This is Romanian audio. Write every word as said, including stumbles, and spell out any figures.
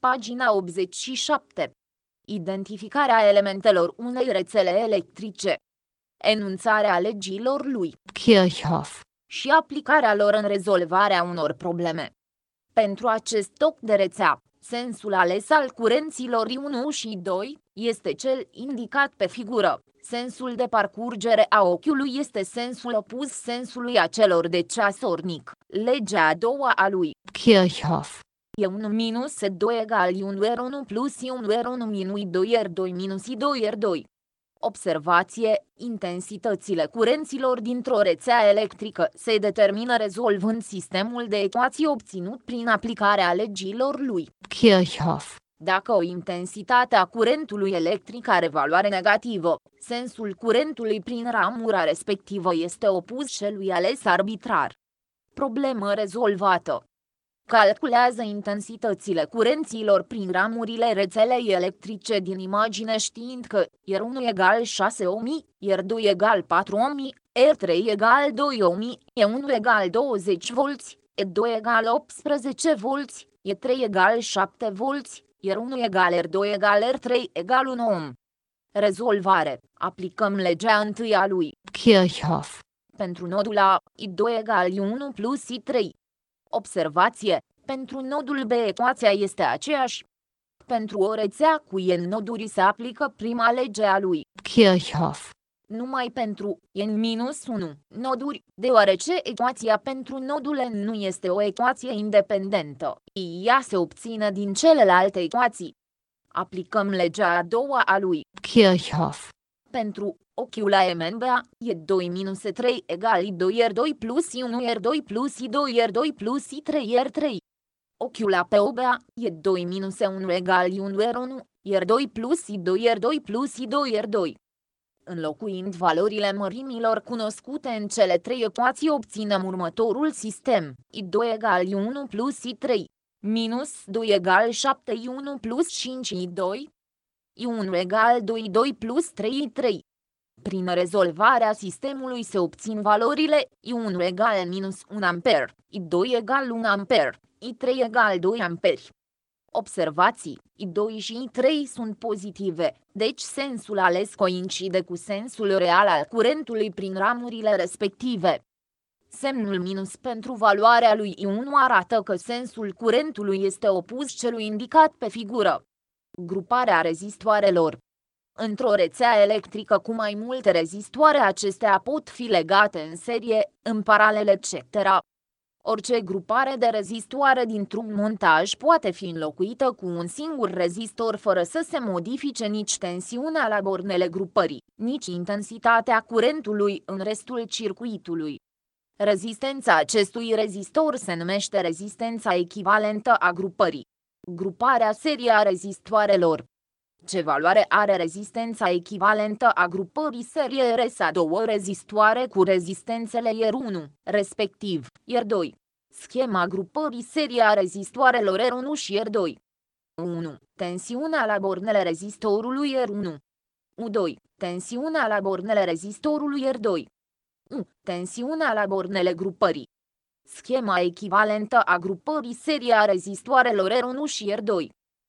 Pagina optzeci și șapte. Identificarea elementelor unei rețele electrice. Enunțarea legilor lui Kirchhoff. și aplicarea lor în rezolvarea unor probleme. Pentru acest toc de rețea, sensul ales al curenților I unu și doi este cel indicat pe figură. Sensul de parcurgere a ochiului este sensul opus sensului acelor de ceasornic. Legea a doua a lui Kirchhoff. E unu minus E doi egal I unu R unu plus I unu R unu minus I doi R doi minus I doi R doi. Observație: intensitățile curenților dintr-o rețea electrică se determină rezolvând sistemul de ecuații obținut prin aplicarea legilor lui Kirchhoff. Dacă o intensitate a curentului electric are valoare negativă, sensul curentului prin ramura respectivă este opus celui ales arbitrar. Problemă rezolvată. Calculează intensitățile curenților prin ramurile rețelei electrice din imagine știind că R unu egal șase ohmi, R doi egal patru ohmi, R trei egal doi ohmi, E unu egal douăzeci volți, E doi egal optsprezece volți, E trei egal șapte volți, R unu egal R doi egal R trei egal unu ohm. Rezolvare. Aplicăm legea întâi a lui Kirchhoff. pentru nodul A, I doi egal I unu plus I trei. Observație: pentru nodul B ecuația este aceeași. Pentru o rețea cu N noduri se aplică prima lege a lui Kirchhoff. numai pentru N minus unu noduri, deoarece ecuația pentru nodul N nu este o ecuație independentă. Ea se obține din celelalte ecuații. Aplicăm legea a doua a lui Kirchhoff. pentru ochiul A M B A, E doi minus E trei egal I doi R doi plus I unu R doi plus I doi R doi plus I trei R trei. Ochiul A P O B A, E doi minus E unu egal I unu R unu, R doi plus I doi R doi plus I doi R doi. Înlocuind valorile mărimilor cunoscute în cele trei ecuații obținem următorul sistem: I doi egal I unu plus I trei, minus doi egal șapte I unu plus cinci I doi, I unu egal doi I doi plus trei I trei. Prin rezolvarea sistemului se obțin valorile I unu egal minus unu amper, I doi egal unu amper, I trei egal doi amperi. Observații: I doi și I trei sunt pozitive, deci sensul ales coincide cu sensul real al curentului prin ramurile respective. Semnul minus pentru valoarea lui I unu arată că sensul curentului este opus celui indicat pe figură. Gruparea rezistoarelor. Într-o rețea electrică cu mai multe rezistoare, acestea pot fi legate în serie, în paralel et cetera. Orice grupare de rezistoare dintr-un montaj poate fi înlocuită cu un singur rezistor fără să se modifice nici tensiunea la bornele grupării, nici intensitatea curentului în restul circuitului. Rezistența acestui rezistor se numește rezistența echivalentă a grupării. Gruparea serie a rezistoarelor. Ce valoare are rezistența echivalentă a grupării serie R S A două rezistoare cu rezistențele R unu, respectiv R doi? Schema grupării serie a rezistoarelor R unu și R doi. unu. Tensiunea la bornele rezistorului R unu. U doi. Tensiunea la bornele rezistorului R doi. U. Tensiunea la bornele grupării. Schema echivalentă a grupării serie a rezistoarelor R unu și R doi.